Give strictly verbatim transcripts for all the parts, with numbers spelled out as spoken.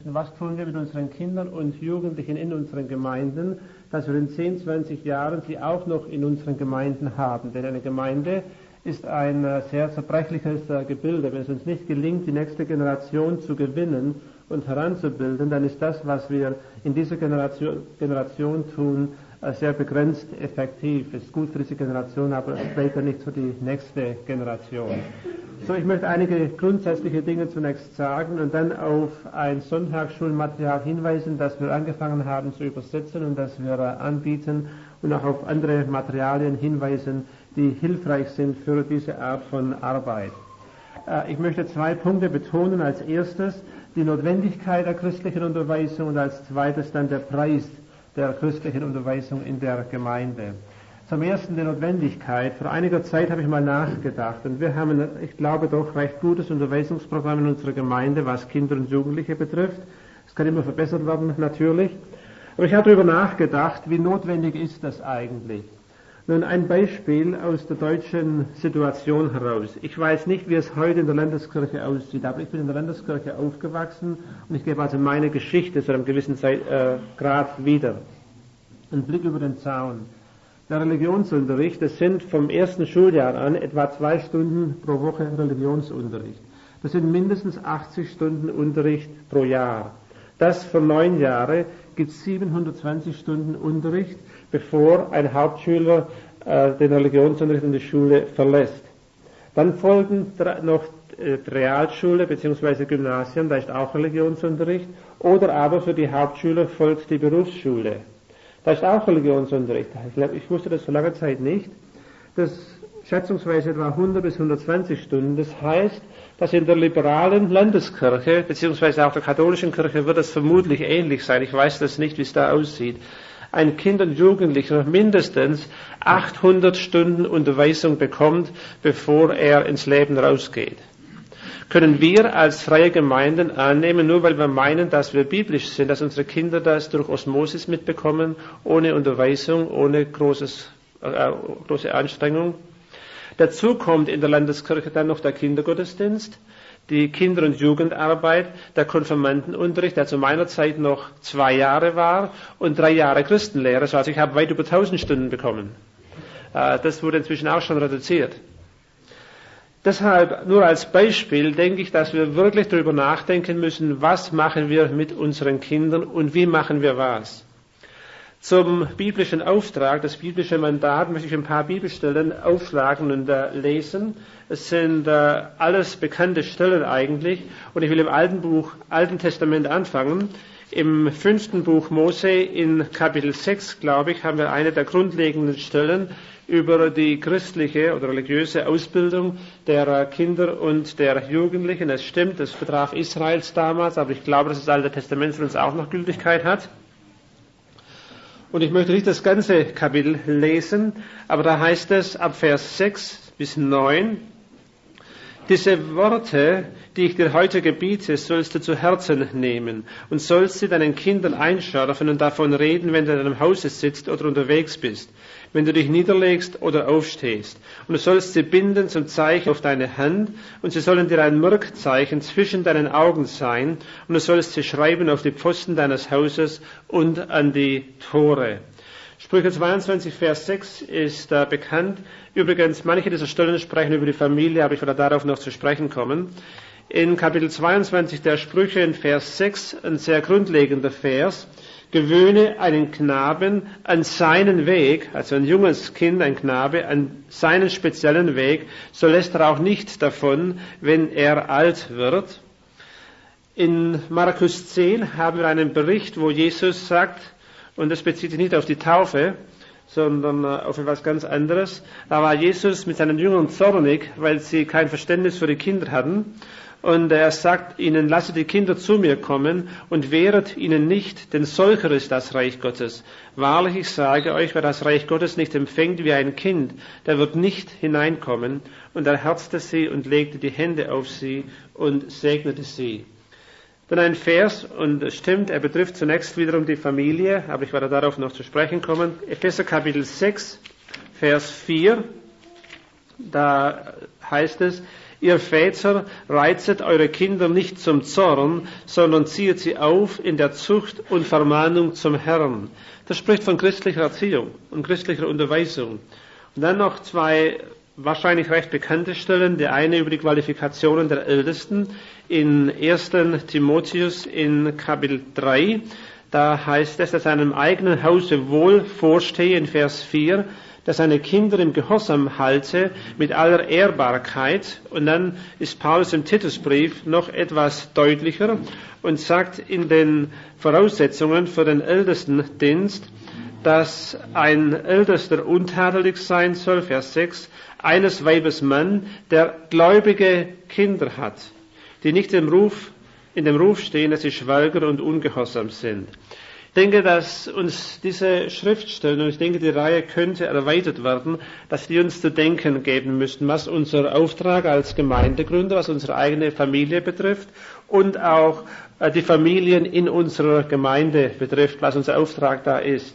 wissen, was tun wir mit unseren Kindern und Jugendlichen in unseren Gemeinden, dass wir in zehn, zwanzig Jahren sie auch noch in unseren Gemeinden haben. Denn eine Gemeinde ist ein sehr zerbrechliches Gebilde. Wenn es uns nicht gelingt, die nächste Generation zu gewinnen und heranzubilden, dann ist das, was wir in dieser Generation, Generation tun, sehr begrenzt effektiv. Es ist gut für diese Generation, aber später nicht für die nächste Generation. So, ich möchte einige grundsätzliche Dinge zunächst sagen und dann auf ein Sonntagsschulmaterial hinweisen, das wir angefangen haben zu übersetzen und das wir anbieten, und auch auf andere Materialien hinweisen, die hilfreich sind für diese Art von Arbeit. Ich möchte zwei Punkte betonen. Als erstes die Notwendigkeit der christlichen Unterweisung und als zweites dann der Preis der christlichen Unterweisung in der Gemeinde. Zum ersten die Notwendigkeit. Vor einiger Zeit habe ich mal nachgedacht und wir haben, ich glaube, doch recht gutes Unterweisungsprogramm in unserer Gemeinde, was Kinder und Jugendliche betrifft. Es kann immer verbessert werden, natürlich. Aber ich habe darüber nachgedacht, wie notwendig ist das eigentlich? Nun, ein Beispiel aus der deutschen Situation heraus. Ich weiß nicht, wie es heute in der Landeskirche aussieht, aber ich bin in der Landeskirche aufgewachsen und ich gebe also meine Geschichte zu einem gewissen Zeit, äh, Grad wieder. Ein Blick über den Zaun. Der Religionsunterricht, das sind vom ersten Schuljahr an etwa zwei Stunden pro Woche Religionsunterricht. Das sind mindestens achtzig Stunden Unterricht pro Jahr. Das für neun Jahre gibt es siebenhundertzwanzig Stunden Unterricht, bevor ein Hauptschüler äh, den Religionsunterricht in der Schule verlässt. Dann folgen noch äh, Realschule bzw. Gymnasium, da ist auch Religionsunterricht, oder aber für die Hauptschüler folgt die Berufsschule. Da ist auch Religionsunterricht. Ich glaube, ich wusste das vor langer Zeit nicht. Das schätzungsweise etwa hundert bis hundertzwanzig Stunden. Das heißt, dass in der liberalen Landeskirche, beziehungsweise auch der katholischen Kirche, wird es vermutlich ähnlich sein. Ich weiß das nicht, wie es da aussieht. Ein Kind und Jugendlicher mindestens achthundert Stunden Unterweisung bekommt, bevor er ins Leben rausgeht. Können wir als freie Gemeinden annehmen, nur weil wir meinen, dass wir biblisch sind, dass unsere Kinder das durch Osmosis mitbekommen, ohne Unterweisung, ohne großes, äh, große Anstrengung? Dazu kommt in der Landeskirche dann noch der Kindergottesdienst, die Kinder- und Jugendarbeit, der Konfirmandenunterricht, der zu meiner Zeit noch zwei Jahre war, und drei Jahre Christenlehre. Also ich habe weit über tausend Stunden bekommen. Äh, das wurde inzwischen auch schon reduziert. Deshalb, nur als Beispiel, denke ich, dass wir wirklich darüber nachdenken müssen, was machen wir mit unseren Kindern und wie machen wir was. Zum biblischen Auftrag, das biblische Mandat, möchte ich ein paar Bibelstellen aufschlagen und äh, lesen. Es sind äh, alles bekannte Stellen eigentlich, und ich will im Alten Buch, Alten Testament anfangen. Im fünften Buch Mose in Kapitel sechs, glaube ich, haben wir eine der grundlegenden Stellen über die christliche oder religiöse Ausbildung der Kinder und der Jugendlichen. Es stimmt, das betraf Israels damals, aber ich glaube, dass das Alte Testament für uns auch noch Gültigkeit hat. Und ich möchte nicht das ganze Kapitel lesen, aber da heißt es ab Vers sechs bis neun, diese Worte, die ich dir heute gebiete, sollst du zu Herzen nehmen und sollst sie deinen Kindern einschärfen und davon reden, wenn du in deinem Hause sitzt oder unterwegs bist, wenn du dich niederlegst oder aufstehst. Und du sollst sie binden zum Zeichen auf deine Hand, und sie sollen dir ein Merkzeichen zwischen deinen Augen sein, und du sollst sie schreiben auf die Pfosten deines Hauses und an die Tore. Sprüche zweiundzwanzig, Vers sechs ist äh, bekannt. Übrigens, manche dieser Stellen sprechen über die Familie, aber ich werde darauf noch zu sprechen kommen. In Kapitel zweiundzwanzig der Sprüche in Vers sechs, ein sehr grundlegender Vers: Gewöhne einen Knaben an seinen Weg, also ein junges Kind, ein Knabe, an seinen speziellen Weg, so lässt er auch nicht davon, wenn er alt wird. In Markus zehn haben wir einen Bericht, wo Jesus sagt, und das bezieht sich nicht auf die Taufe, sondern auf etwas ganz anderes. Da war Jesus mit seinen Jüngern zornig, weil sie kein Verständnis für die Kinder hatten. Und er sagt ihnen, lasset die Kinder zu mir kommen und wehret ihnen nicht, denn solcher ist das Reich Gottes. Wahrlich, ich sage euch, wer das Reich Gottes nicht empfängt wie ein Kind, der wird nicht hineinkommen. Und er herzte sie und legte die Hände auf sie und segnete sie. Dann ein Vers, und es stimmt, er betrifft zunächst wiederum die Familie, aber ich werde darauf noch zu sprechen kommen. Epheser Kapitel sechs, Vers vier, da heißt es, Ihr Väter, reizet eure Kinder nicht zum Zorn, sondern ziehet sie auf in der Zucht und Vermahnung zum Herrn. Das spricht von christlicher Erziehung und christlicher Unterweisung. Und dann noch zwei wahrscheinlich recht bekannte Stellen. Der eine über die Qualifikationen der Ältesten in ersten Timotheus in Kapitel drei. Da heißt es, dass er seinem eigenen Hause wohl vorstehe in Vers vier, dass seine Kinder im Gehorsam halte mit aller Ehrbarkeit. Und dann ist Paulus im Titusbrief noch etwas deutlicher und sagt in den Voraussetzungen für den Ältestendienst, dass ein Ältester untadelig sein soll, Vers sechs, eines Weibes Mann, der gläubige Kinder hat, die nicht im Ruf, in dem Ruf stehen, dass sie schwelger und ungehorsam sind. Ich denke, dass uns diese Schriftstellen, und ich denke, die Reihe könnte erweitert werden, dass die uns zu denken geben müssten, was unser Auftrag als Gemeindegründer, was unsere eigene Familie betrifft und auch die Familien in unserer Gemeinde betrifft, was unser Auftrag da ist.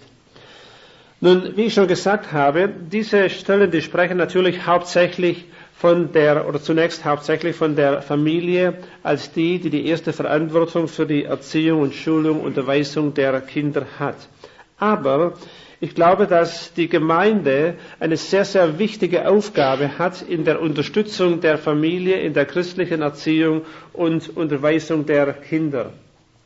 Nun, wie ich schon gesagt habe, diese Stellen, die sprechen natürlich hauptsächlich von der, oder zunächst hauptsächlich von der Familie als die, die die erste Verantwortung für die Erziehung und Schulung und Unterweisung der Kinder hat. Aber ich glaube, dass die Gemeinde eine sehr, sehr wichtige Aufgabe hat in der Unterstützung der Familie, in der christlichen Erziehung und Unterweisung der Kinder.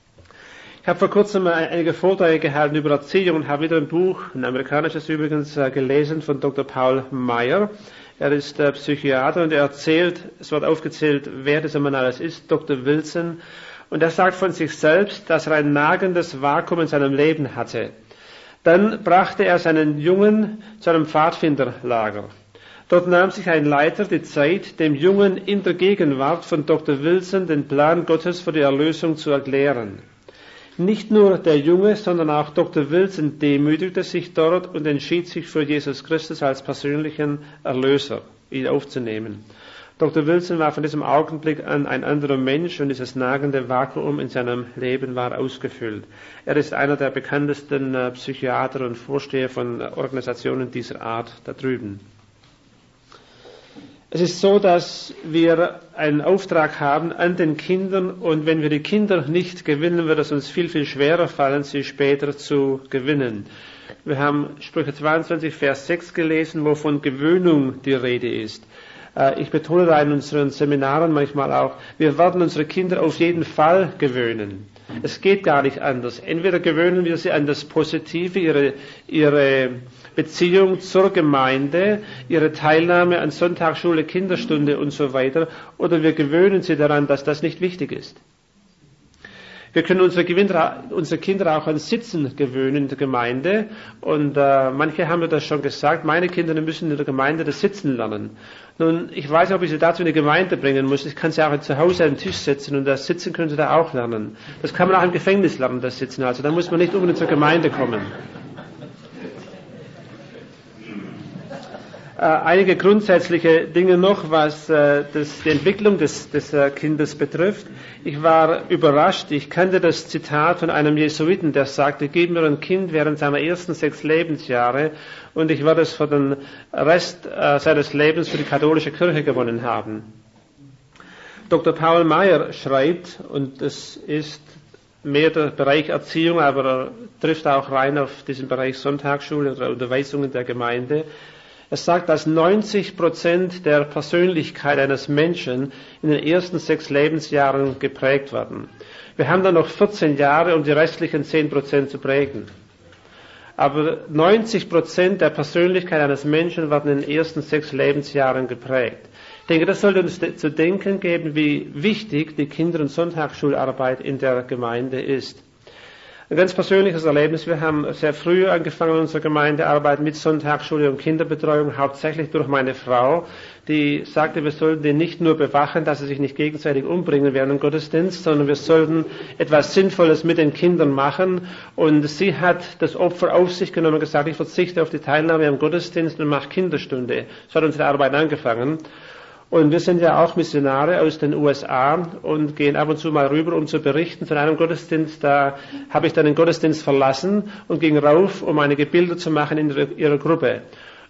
Ich habe vor kurzem einige Vorträge gehalten über Erziehung und habe wieder ein Buch, ein amerikanisches übrigens, gelesen von Doktor Paul Meyer. Er ist äh, Psychiater und er erzählt, es wird aufgezählt, wer dieser Mann alles ist, Doktor Wilson. Und er sagt von sich selbst, dass er ein nagendes Vakuum in seinem Leben hatte. Dann brachte er seinen Jungen zu einem Pfadfinderlager. Dort nahm sich ein Leiter die Zeit, dem Jungen in der Gegenwart von Doktor Wilson den Plan Gottes für die Erlösung zu erklären. Nicht nur der Junge, sondern auch Doktor Wilson demütigte sich dort und entschied sich für Jesus Christus als persönlichen Erlöser, ihn aufzunehmen. Doktor Wilson war von diesem Augenblick an ein anderer Mensch und dieses nagende Vakuum in seinem Leben war ausgefüllt. Er ist einer der bekanntesten Psychiater und Vorsteher von Organisationen dieser Art da drüben. Es ist so, dass wir einen Auftrag haben an den Kindern und wenn wir die Kinder nicht gewinnen, wird es uns viel, viel schwerer fallen, sie später zu gewinnen. Wir haben Sprüche zweiundzwanzig, Vers sechs gelesen, wo von Gewöhnung die Rede ist. Ich betone da in unseren Seminaren manchmal auch, wir werden unsere Kinder auf jeden Fall gewöhnen. Es geht gar nicht anders. Entweder gewöhnen wir sie an das Positive, ihre, ihre Beziehung zur Gemeinde, ihre Teilnahme an Sonntagsschule, Kinderstunde und so weiter, oder wir gewöhnen sie daran, dass das nicht wichtig ist. Wir können unsere, Kinder, unsere Kinder auch an Sitzen gewöhnen in der Gemeinde und äh, manche haben mir das schon gesagt, meine Kinder müssen in der Gemeinde das Sitzen lernen. Nun, ich weiß nicht, ob ich sie dazu in die Gemeinde bringen muss, ich kann sie auch zu Hause am Tisch sitzen und das Sitzen können sie da auch lernen. Das kann man auch im Gefängnis lernen, das Sitzen, also da muss man nicht unbedingt zur Gemeinde kommen. Äh, einige grundsätzliche Dinge noch, was äh, das, die Entwicklung des, des äh, Kindes betrifft. Ich war überrascht, ich kannte das Zitat von einem Jesuiten, der sagte, gib mir ein Kind während seiner ersten sechs Lebensjahre und ich werde es für den Rest äh, seines Lebens für die katholische Kirche gewonnen haben. Doktor Paul Meyer schreibt, und das ist mehr der Bereich Erziehung, aber er trifft auch rein auf diesen Bereich Sonntagsschule oder Unterweisungen der Gemeinde. Er sagt, dass neunzig Prozent der Persönlichkeit eines Menschen in den ersten sechs Lebensjahren geprägt werden. Wir haben dann noch vierzehn Jahre, um die restlichen zehn Prozent zu prägen. Aber neunzig Prozent der Persönlichkeit eines Menschen werden in den ersten sechs Lebensjahren geprägt. Ich denke, das sollte uns zu denken geben, wie wichtig die Kinder- und Sonntagsschularbeit in der Gemeinde ist. Ein ganz persönliches Erlebnis. Wir haben sehr früh angefangen in unserer Gemeindearbeit mit Sonntagsschule und Kinderbetreuung, hauptsächlich durch meine Frau, die sagte, wir sollten die nicht nur bewachen, dass sie sich nicht gegenseitig umbringen während dem Gottesdienst, sondern wir sollten etwas Sinnvolles mit den Kindern machen. Und sie hat das Opfer auf sich genommen und gesagt, ich verzichte auf die Teilnahme am Gottesdienst und mache Kinderstunde. So hat unsere Arbeit angefangen. Und wir sind ja auch Missionare aus den U S A und gehen ab und zu mal rüber, um zu berichten von einem Gottesdienst. Da habe ich dann den Gottesdienst verlassen und ging rauf, um einige Bilder zu machen in ihrer Gruppe.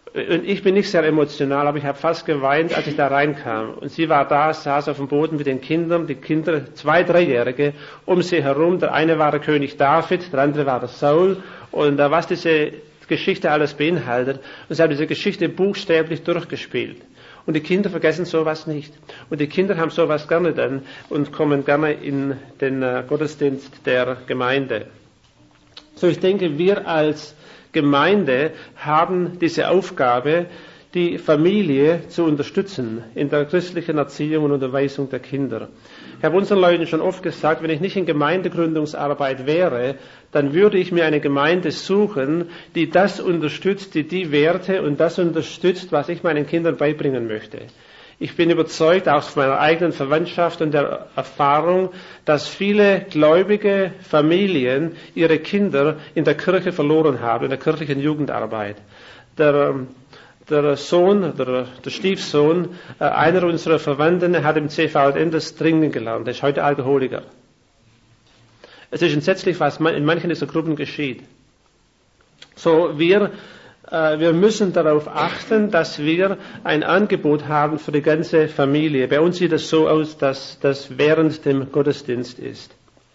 Und ich bin nicht sehr emotional, aber ich habe fast geweint, als ich da reinkam. Und sie war da, saß auf dem Boden mit den Kindern, die Kinder, zwei, dreijährige, um sie herum. Der eine war der König David, der andere war der Saul. Und äh, was diese Geschichte alles beinhaltet. Und sie haben diese Geschichte buchstäblich durchgespielt. Und die Kinder vergessen sowas nicht. Und die Kinder haben sowas gerne dann und kommen gerne in den äh, Gottesdienst der Gemeinde. So, ich denke, wir als Gemeinde haben diese Aufgabe, die Familie zu unterstützen in der christlichen Erziehung und Unterweisung der Kinder. Ich habe unseren Leuten schon oft gesagt, wenn ich nicht in Gemeindegründungsarbeit wäre, dann würde ich mir eine Gemeinde suchen, die das unterstützt, die die Werte und das unterstützt, was ich meinen Kindern beibringen möchte. Ich bin überzeugt, auch aus meiner eigenen Verwandtschaft und der Erfahrung, dass viele gläubige Familien ihre Kinder in der Kirche verloren haben, in der kirchlichen Jugendarbeit. Der, der Sohn, der, der Stiefsohn, äh, einer unserer Verwandten hat im C V N das Trinken gelernt. Er ist heute Alkoholiker. Es ist entsetzlich, was in manchen dieser Gruppen geschieht. So, wir Wir müssen darauf achten, dass wir ein Angebot haben für die ganze Familie. Bei uns sieht es so aus, dass das während dem Gottesdienst ist.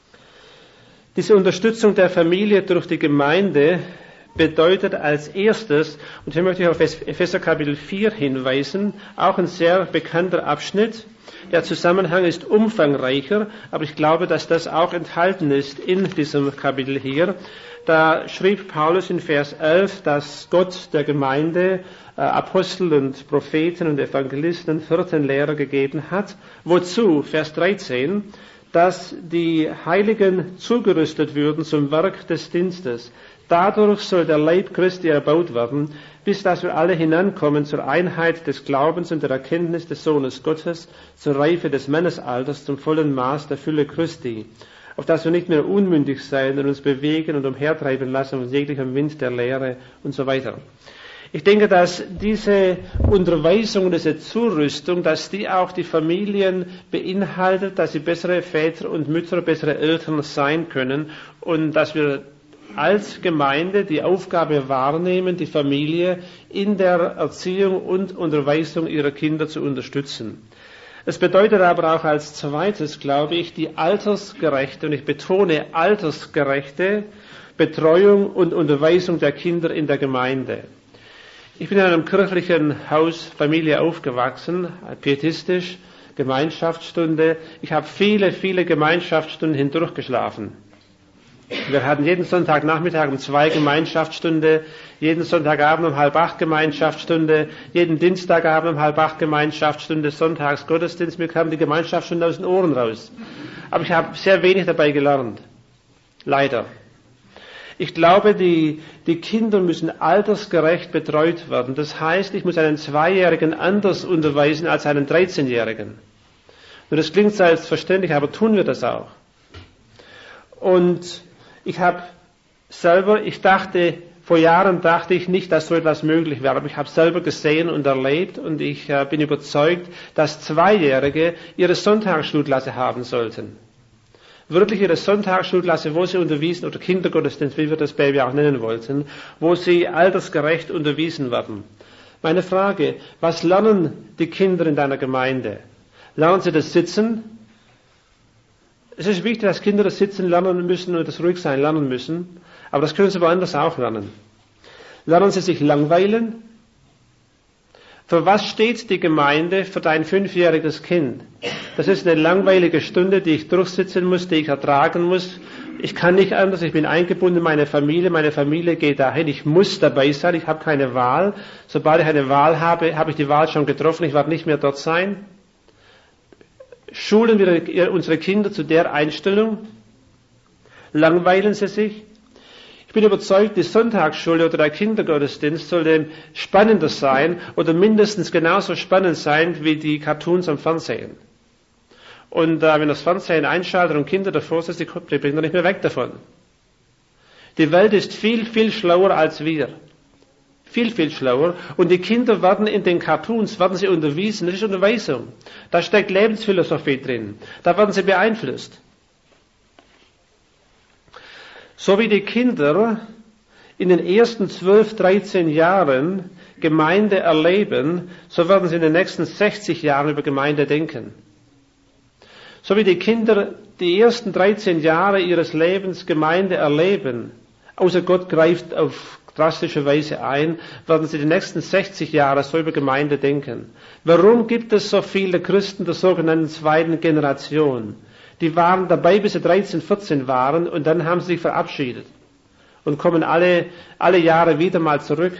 Diese Unterstützung der Familie durch die Gemeinde bedeutet als erstes, und hier möchte ich auf Epheser Kapitel vier hinweisen, auch ein sehr bekannter Abschnitt. Der Zusammenhang ist umfangreicher, aber ich glaube, dass das auch enthalten ist in diesem Kapitel hier. Da schrieb Paulus in Vers elf, dass Gott der Gemeinde äh, Apostel und Propheten und Evangelisten, Hirtenlehrer gegeben hat. Wozu? Vers dreizehn, dass die Heiligen zugerüstet würden zum Werk des Dienstes. Dadurch soll der Leib Christi erbaut werden, bis dass wir alle hinankommen zur Einheit des Glaubens und der Erkenntnis des Sohnes Gottes, zur Reife des Mannesalters, zum vollen Maß der Fülle Christi, auf dass wir nicht mehr unmündig sein und uns bewegen und umhertreiben lassen von jeglichem Wind der Lehre und so weiter. Ich denke, dass diese Unterweisung, diese Zurüstung, dass die auch die Familien beinhaltet, dass sie bessere Väter und Mütter, bessere Eltern sein können und dass wir als Gemeinde die Aufgabe wahrnehmen, die Familie in der Erziehung und Unterweisung ihrer Kinder zu unterstützen. Es bedeutet aber auch als zweites, glaube ich, die altersgerechte, und ich betone altersgerechte Betreuung und Unterweisung der Kinder in der Gemeinde. Ich bin in einem kirchlichen Haus, Familie aufgewachsen, pietistisch, Gemeinschaftsstunde. Ich habe viele, viele Gemeinschaftsstunden hindurchgeschlafen. Wir hatten jeden Sonntagnachmittag um zwei Gemeinschaftsstunde, jeden Sonntagabend um halb acht Gemeinschaftsstunde, jeden Dienstagabend um halb acht Gemeinschaftsstunde, sonntags Gottesdienst. Mir kam die Gemeinschaftsstunde aus den Ohren raus. Aber ich habe sehr wenig dabei gelernt. Leider. Ich glaube, die, die Kinder müssen altersgerecht betreut werden. Das heißt, ich muss einen Zweijährigen anders unterweisen als einen dreizehnjährigen. Und das klingt selbstverständlich, aber tun wir das auch. Und ich habe selber, ich dachte, vor Jahren dachte ich nicht, dass so etwas möglich wäre, aber ich habe selber gesehen und erlebt und ich äh, bin überzeugt, dass Zweijährige ihre Sonntagsschulklasse haben sollten. Wirklich ihre Sonntagsschulklasse, wo sie unterwiesen, oder Kindergottesdienst, wie wir das Baby auch nennen wollten, wo sie altersgerecht unterwiesen werden. Meine Frage, was lernen die Kinder in deiner Gemeinde? Lernen sie das Sitzen? Es ist wichtig, dass Kinder das Sitzen lernen müssen und das Ruhigsein lernen müssen, aber das können sie woanders auch lernen. Lernen sie sich langweilen? Für was steht die Gemeinde für dein fünfjähriges Kind? Das ist eine langweilige Stunde, die ich durchsitzen muss, die ich ertragen muss. Ich kann nicht anders, ich bin eingebunden in meine Familie, meine Familie geht dahin, ich muss dabei sein, ich habe keine Wahl. Sobald ich eine Wahl habe, habe ich die Wahl schon getroffen, ich werde nicht mehr dort sein. Schulen wir unsere Kinder zu der Einstellung? Langweilen sie sich? Ich bin überzeugt, die Sonntagsschule oder der Kindergottesdienst sollte spannender sein oder mindestens genauso spannend sein wie die Cartoons am Fernsehen. Und äh, wenn das Fernsehen einschaltet und Kinder davor sind, die bringen nicht mehr weg davon. Die Welt ist viel, viel schlauer als wir. Viel, viel schlauer. Und die Kinder werden in den Cartoons, werden sie unterwiesen. Das ist Unterweisung. Da steckt Lebensphilosophie drin. Da werden sie beeinflusst. So wie die Kinder in den ersten zwölf, dreizehn Jahren Gemeinde erleben, so werden sie in den nächsten sechzig Jahren über Gemeinde denken. So wie die Kinder die ersten dreizehn Jahre ihres Lebens Gemeinde erleben, außer Gott greift auf drastische Weise ein, werden sie die nächsten sechzig Jahre so über Gemeinde denken. Warum gibt es so viele Christen der sogenannten zweiten Generation? Die waren dabei, bis sie dreizehn, vierzehn waren, und dann haben sie sich verabschiedet und kommen alle, alle Jahre wieder mal zurück.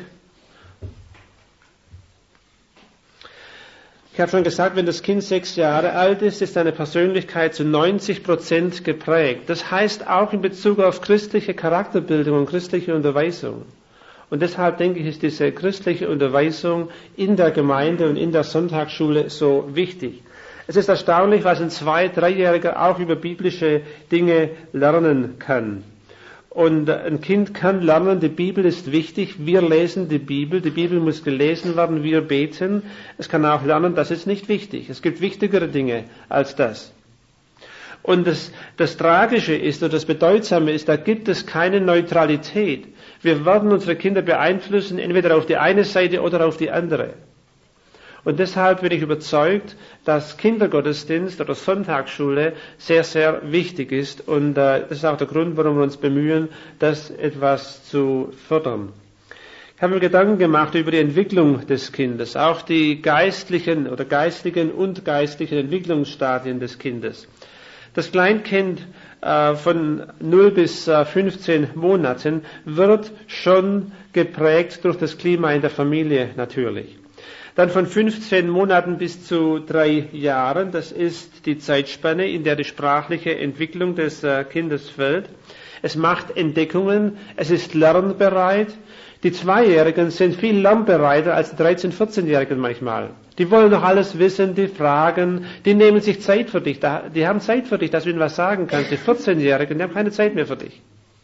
Ich habe schon gesagt, wenn das Kind sechs Jahre alt ist, ist seine Persönlichkeit zu neunzig Prozent geprägt. Das heißt auch in Bezug auf christliche Charakterbildung und christliche Unterweisung. Und deshalb denke ich, ist diese christliche Unterweisung in der Gemeinde und in der Sonntagsschule so wichtig. Es ist erstaunlich, was ein Zwei-, Dreijähriger auch über biblische Dinge lernen kann. Und ein Kind kann lernen, die Bibel ist wichtig, wir lesen die Bibel, die Bibel muss gelesen werden, wir beten. Es kann auch lernen, das ist nicht wichtig. Es gibt wichtigere Dinge als das. Und das, das Tragische ist, oder das Bedeutsame ist, da gibt es keine Neutralität. Wir werden unsere Kinder beeinflussen, entweder auf die eine Seite oder auf die andere. Und deshalb bin ich überzeugt, dass Kindergottesdienst oder Sonntagsschule sehr, sehr wichtig ist. Und äh, das ist auch der Grund, warum wir uns bemühen, das etwas zu fördern. Ich habe mir Gedanken gemacht über die Entwicklung des Kindes, auch die geistlichen oder geistigen und geistlichen Entwicklungsstadien des Kindes. Das Kleinkind äh, von null bis äh, fünfzehn Monaten wird schon geprägt durch das Klima in der Familie natürlich. Dann von fünfzehn Monaten bis zu drei Jahren, das ist die Zeitspanne, in der die sprachliche Entwicklung des Kindes fällt. Es macht Entdeckungen, es ist lernbereit. Die Zweijährigen sind viel lernbereiter als die dreizehn-, vierzehnjährigen manchmal. Die wollen noch alles wissen, die fragen, die nehmen sich Zeit für dich, die haben Zeit für dich, dass du ihnen was sagen kannst. Die vierzehnjährigen, die haben keine Zeit mehr für dich.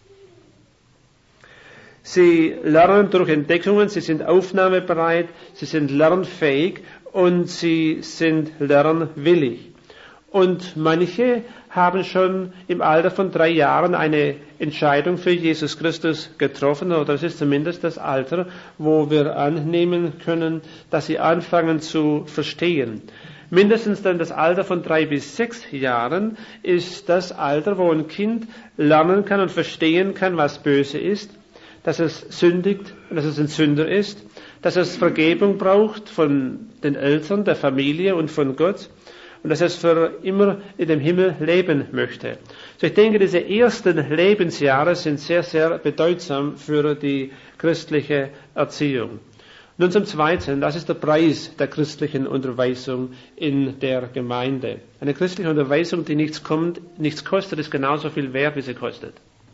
Sie lernen durch Entdeckungen, sie sind aufnahmebereit, sie sind lernfähig und sie sind lernwillig. Und manche haben schon im Alter von drei Jahren eine Entscheidung für Jesus Christus getroffen, oder es ist zumindest das Alter, wo wir annehmen können, dass sie anfangen zu verstehen. Mindestens dann das Alter von drei bis sechs Jahren ist das Alter, wo ein Kind lernen kann und verstehen kann, was böse ist, dass es sündigt und dass es ein Sünder ist, dass es Vergebung braucht von den Eltern, der Familie und von Gott und dass es für immer in dem Himmel leben möchte. So ich denke, diese ersten Lebensjahre sind sehr, sehr bedeutsam für die christliche Erziehung. Nun zum Zweiten, das ist der Preis der christlichen Unterweisung in der Gemeinde. Eine christliche Unterweisung, die nichts kommt, nichts kostet, ist genauso viel wert, wie sie kostet.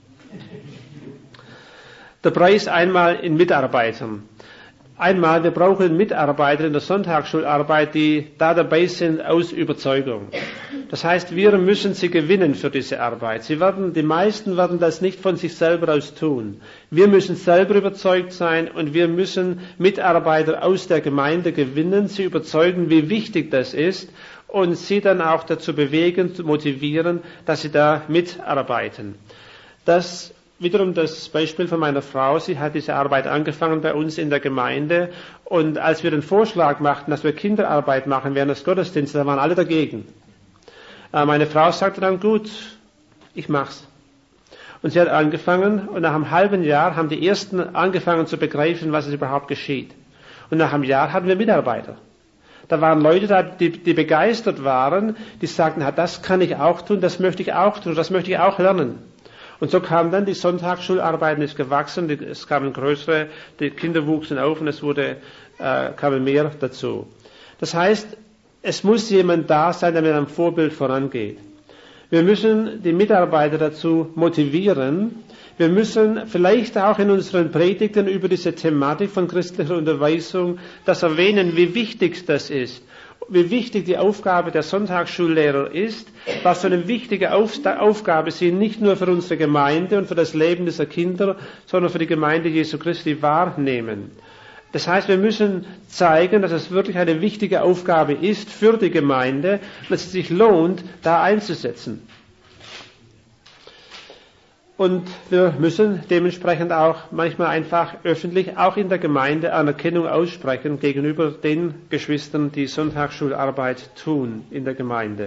Der Preis einmal in Mitarbeitern. Einmal, wir brauchen Mitarbeiter in der Sonntagsschularbeit, die da dabei sind aus Überzeugung. Das heißt, wir müssen sie gewinnen für diese Arbeit. Sie werden, die meisten werden das nicht von sich selber aus tun. Wir müssen selber überzeugt sein und wir müssen Mitarbeiter aus der Gemeinde gewinnen, sie überzeugen, wie wichtig das ist und sie dann auch dazu bewegen, motivieren, dass sie da mitarbeiten. Das Wiederum das Beispiel von meiner Frau. Sie hat diese Arbeit angefangen bei uns in der Gemeinde. Und als wir den Vorschlag machten, dass wir Kinderarbeit machen während des Gottesdienstes, da waren alle dagegen. Äh, meine Frau sagte dann, gut, ich mach's. Und sie hat angefangen und nach einem halben Jahr haben die Ersten angefangen zu begreifen, was es überhaupt geschieht. Und nach einem Jahr hatten wir Mitarbeiter. Da waren Leute da, die, die begeistert waren, die sagten, na, das kann ich auch tun, das möchte ich auch tun, das möchte ich auch lernen. Und so kam dann die Sonntagsschularbeit, ist gewachsen, es kamen größere, die Kinder wuchsen auf und es wurde, äh, kamen mehr dazu. Das heißt, es muss jemand da sein, der mit einem Vorbild vorangeht. Wir müssen die Mitarbeiter dazu motivieren. Wir müssen vielleicht auch in unseren Predigten über diese Thematik von christlicher Unterweisung das erwähnen, wie wichtig das ist. Wie wichtig die Aufgabe der Sonntagsschullehrer ist, was für eine wichtige Aufgabe sie nicht nur für unsere Gemeinde und für das Leben dieser Kinder, sondern für die Gemeinde Jesu Christi wahrnehmen. Das heißt, wir müssen zeigen, dass es wirklich eine wichtige Aufgabe ist für die Gemeinde, dass es sich lohnt, da einzusetzen. Und wir müssen dementsprechend auch manchmal einfach öffentlich, auch in der Gemeinde, Anerkennung aussprechen gegenüber den Geschwistern, die Sonntagsschularbeit tun in der Gemeinde.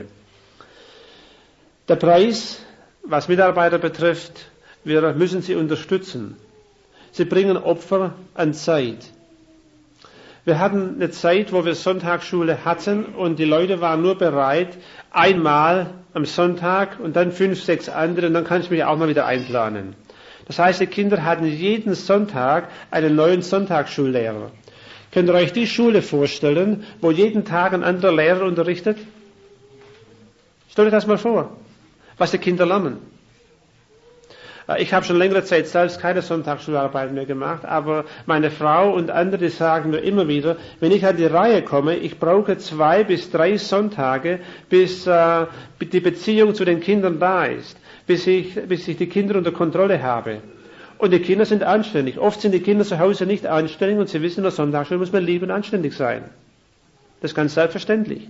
Der Preis, was Mitarbeiter betrifft, wir müssen sie unterstützen. Sie bringen Opfer an Zeit. Wir hatten eine Zeit, wo wir Sonntagsschule hatten und die Leute waren nur bereit, einmal am Sonntag und dann fünf, sechs andere und dann kann ich mich auch mal wieder einplanen. Das heißt, die Kinder hatten jeden Sonntag einen neuen Sonntagsschullehrer. Könnt ihr euch die Schule vorstellen, wo jeden Tag ein anderer Lehrer unterrichtet? Stellt euch das mal vor, was die Kinder lernen. Ich habe schon längere Zeit selbst keine Sonntagsschularbeit mehr gemacht, aber meine Frau und andere die sagen mir immer wieder, wenn ich an die Reihe komme, ich brauche zwei bis drei Sonntage, bis äh, die Beziehung zu den Kindern da ist, bis ich, bis ich die Kinder unter Kontrolle habe. Und die Kinder sind anständig. Oft sind die Kinder zu Hause nicht anständig und sie wissen, in der Sonntagsschule muss man lieb und anständig sein. Das ist ganz selbstverständlich.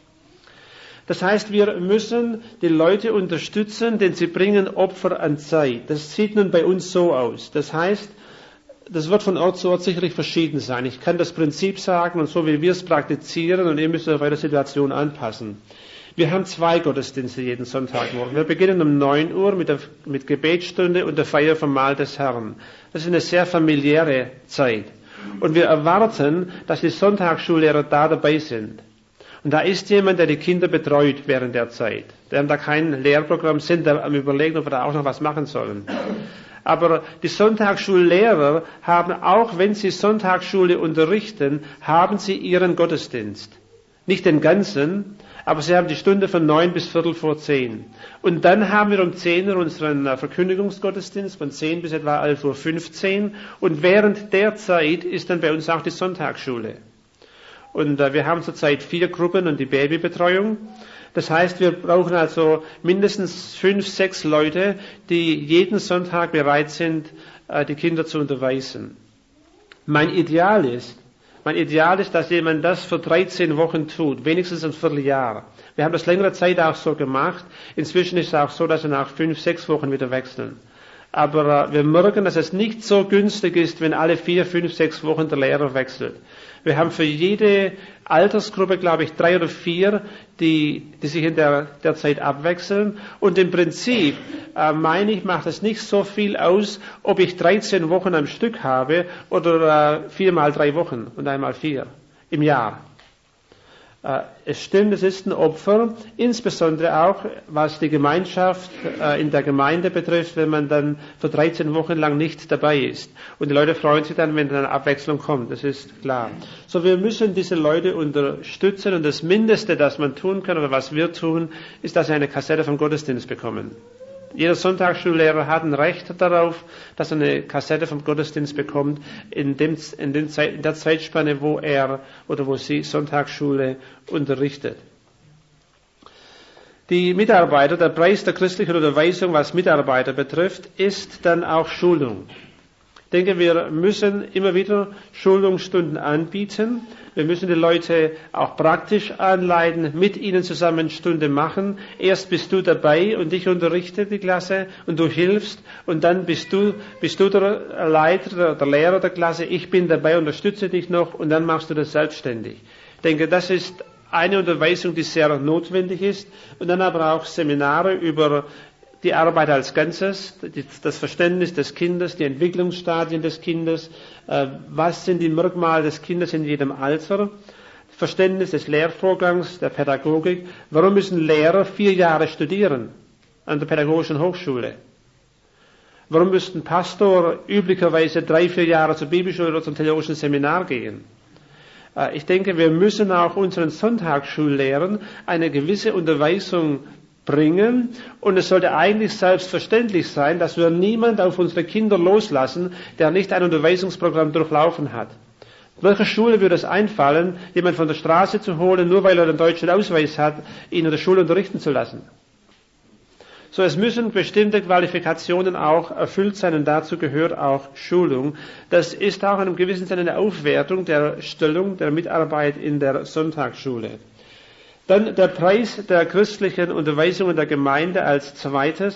Das heißt, wir müssen die Leute unterstützen, denn sie bringen Opfer an Zeit. Das sieht nun bei uns so aus. Das heißt, das wird von Ort zu Ort sicherlich verschieden sein. Ich kann das Prinzip sagen und so wie wir es praktizieren und ihr müsst es auf eure Situation anpassen. Wir haben zwei Gottesdienste jeden Sonntagmorgen. Wir beginnen um neun Uhr mit der mit Gebetsstunde und der Feier vom Mahl des Herrn. Das ist eine sehr familiäre Zeit. Und wir erwarten, dass die Sonntagsschullehrer da dabei sind. Und da ist jemand, der die Kinder betreut während der Zeit. Wir haben da kein Lehrprogramm, sind da am Überlegen, ob wir da auch noch was machen sollen. Aber die Sonntagsschullehrer haben, auch wenn sie Sonntagsschule unterrichten, haben sie ihren Gottesdienst. Nicht den ganzen, aber sie haben die Stunde von neun bis viertel vor zehn. Und dann haben wir um zehn Uhr unseren Verkündigungsgottesdienst von zehn bis etwa elf Uhr fünfzehn. Und während der Zeit ist dann bei uns auch die Sonntagsschule. Und äh, wir haben zurzeit vier Gruppen und die Babybetreuung. Das heißt, wir brauchen also mindestens fünf, sechs Leute, die jeden Sonntag bereit sind, äh, die Kinder zu unterweisen. Mein Ideal ist, mein Ideal ist, dass jemand das für dreizehn Wochen tut, wenigstens ein Vierteljahr. Wir haben das längere Zeit auch so gemacht. Inzwischen ist es auch so, dass wir nach fünf, sechs Wochen wieder wechseln. Aber äh, wir merken, dass es nicht so günstig ist, wenn alle vier, fünf, sechs Wochen der Lehrer wechselt. Wir haben für jede Altersgruppe, glaube ich, drei oder vier, die, die sich in der, der Zeit abwechseln. Und im Prinzip, äh, meine ich, macht es nicht so viel aus, ob ich dreizehn Wochen am Stück habe oder äh, viermal drei Wochen und einmal vier im Jahr. Äh, es stimmt, es ist ein Opfer, insbesondere auch, was die Gemeinschaft äh, in der Gemeinde betrifft, wenn man dann für dreizehn Wochen lang nicht dabei ist. Und die Leute freuen sich dann, wenn dann eine Abwechslung kommt, das ist klar. So, wir müssen diese Leute unterstützen und das Mindeste, das man tun kann oder was wir tun, ist, dass sie eine Kassette vom Gottesdienst bekommen. Jeder Sonntagsschullehrer hat ein Recht darauf, dass er eine Kassette vom Gottesdienst bekommt, in, dem, in, dem Zeit, in der Zeitspanne, wo er oder wo sie Sonntagsschule unterrichtet. Die Mitarbeiter, der Preis der christlichen Unterweisung, was Mitarbeiter betrifft, ist dann auch Schulung. Ich denke, wir müssen immer wieder Schulungsstunden anbieten. Wir müssen die Leute auch praktisch anleiten, mit ihnen zusammen eine Stunde machen. Erst bist du dabei und ich unterrichte die Klasse und du hilfst und dann bist du, bist du der Leiter, der, der Lehrer der Klasse, ich bin dabei, unterstütze dich noch und dann machst du das selbstständig. Ich denke, das ist eine Unterweisung, die sehr notwendig ist und dann aber auch Seminare über die Arbeit als Ganzes, das Verständnis des Kindes, die Entwicklungsstadien des Kindes, was sind die Merkmale des Kindes in jedem Alter, Verständnis des Lehrvorgangs, der Pädagogik. Warum müssen Lehrer vier Jahre studieren an der Pädagogischen Hochschule? Warum müsste ein Pastor üblicherweise drei, vier Jahre zur Bibelschule oder zum theologischen Seminar gehen? Ich denke, wir müssen auch unseren Sonntagsschullehrern eine gewisse Unterweisung bringen und es sollte eigentlich selbstverständlich sein, dass wir niemand auf unsere Kinder loslassen, der nicht ein Unterweisungsprogramm durchlaufen hat. Welcher Schule würde es einfallen, jemand von der Straße zu holen, nur weil er den deutschen Ausweis hat, ihn in der Schule unterrichten zu lassen? So, es müssen bestimmte Qualifikationen auch erfüllt sein und dazu gehört auch Schulung. Das ist auch in einem gewissen Sinne eine Aufwertung der Stellung der Mitarbeit in der Sonntagsschule. Dann der Preis der christlichen Unterweisung in der Gemeinde als zweites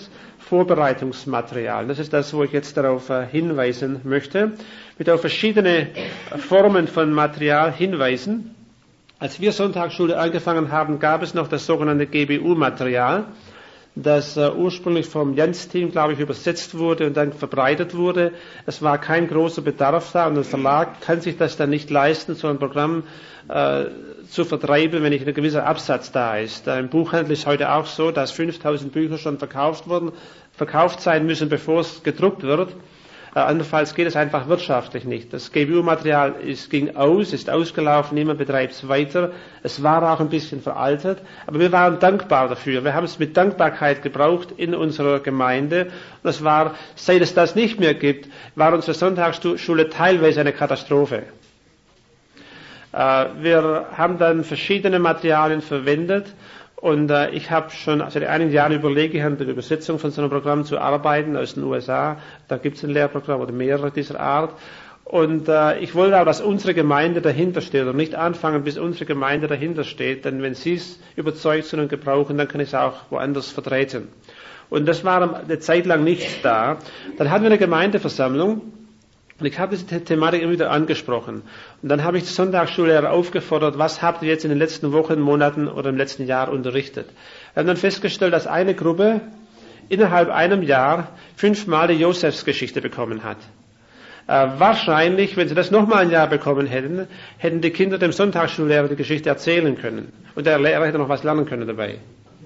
Vorbereitungsmaterial. Das ist das, wo ich jetzt darauf äh, hinweisen möchte. Ich möchte auf verschiedene Formen von Material hinweisen. Als wir Sonntagsschule angefangen haben, gab es noch das sogenannte G B U-Material, das äh, ursprünglich vom Jens-Team, glaube ich, übersetzt wurde und dann verbreitet wurde. Es war kein großer Bedarf da und der Verlag kann sich das dann nicht leisten, so ein Programm äh, zu vertreiben, wenn nicht ein gewisser Absatz da ist. Im Buchhandel ist heute auch so, dass fünftausend Bücher schon verkauft wurden, verkauft sein müssen, bevor es gedruckt wird. Äh, andernfalls geht es einfach wirtschaftlich nicht. Das G B U-Material ist, ging aus, ist ausgelaufen, niemand betreibt es weiter. Es war auch ein bisschen veraltet, aber wir waren dankbar dafür. Wir haben es mit Dankbarkeit gebraucht in unserer Gemeinde. Und es war, seit es das nicht mehr gibt, war unsere Sonntagsschule teilweise eine Katastrophe. Äh, wir haben dann verschiedene Materialien verwendet. Und äh, ich habe schon seit einigen Jahren überlege, an der Übersetzung von so einem Programm zu arbeiten aus den U S A. Da gibt es ein Lehrprogramm oder mehrere dieser Art. Und äh, ich wollte auch, dass unsere Gemeinde dahinter steht und nicht anfangen, bis unsere Gemeinde dahinter steht. Denn wenn Sie es überzeugt sind und gebrauchen, dann kann ich es auch woanders vertreten. Und das war eine Zeit lang nicht da. Dann hatten wir eine Gemeindeversammlung. Und ich habe diese Thematik immer wieder angesprochen. Und dann habe ich die Sonntagsschullehrer aufgefordert, was habt ihr jetzt in den letzten Wochen, Monaten oder im letzten Jahr unterrichtet? Wir haben dann festgestellt, dass eine Gruppe innerhalb einem Jahr fünfmal die Josefsgeschichte bekommen hat. Äh, wahrscheinlich, wenn sie das nochmal ein Jahr bekommen hätten, hätten die Kinder dem Sonntagsschullehrer die Geschichte erzählen können. Und der Lehrer hätte noch was lernen können dabei.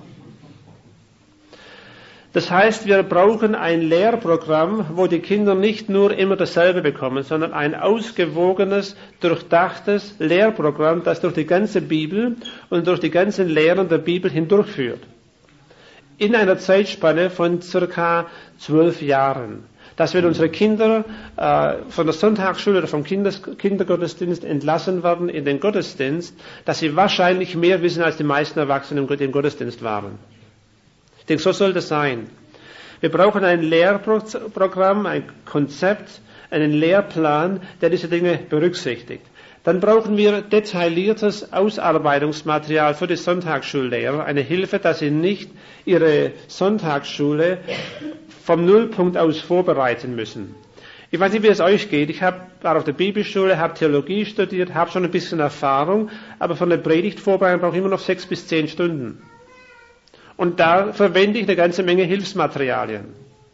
Das heißt, wir brauchen ein Lehrprogramm, wo die Kinder nicht nur immer dasselbe bekommen, sondern ein ausgewogenes, durchdachtes Lehrprogramm, das durch die ganze Bibel und durch die ganzen Lehren der Bibel hindurchführt. In einer Zeitspanne von circa zwölf Jahren. Dass wenn unsere Kinder äh, von der Sonntagsschule oder vom Kindes Kindergottesdienst entlassen werden in den Gottesdienst, dass sie wahrscheinlich mehr wissen, als die meisten Erwachsenen im Gottesdienst waren. Ich denke, so soll das sein. Wir brauchen ein Lehrprogramm, ein Konzept, einen Lehrplan, der diese Dinge berücksichtigt. Dann brauchen wir detailliertes Ausarbeitungsmaterial für die Sonntagsschullehrer, eine Hilfe, dass sie nicht ihre Sonntagsschule vom Nullpunkt aus vorbereiten müssen. Ich weiß nicht, wie es euch geht. Ich hab, war auf der Bibelschule, habe Theologie studiert, habe schon ein bisschen Erfahrung, aber von der Predigtvorbereitung brauche ich immer noch sechs bis zehn Stunden. Und da verwende ich eine ganze Menge Hilfsmaterialien.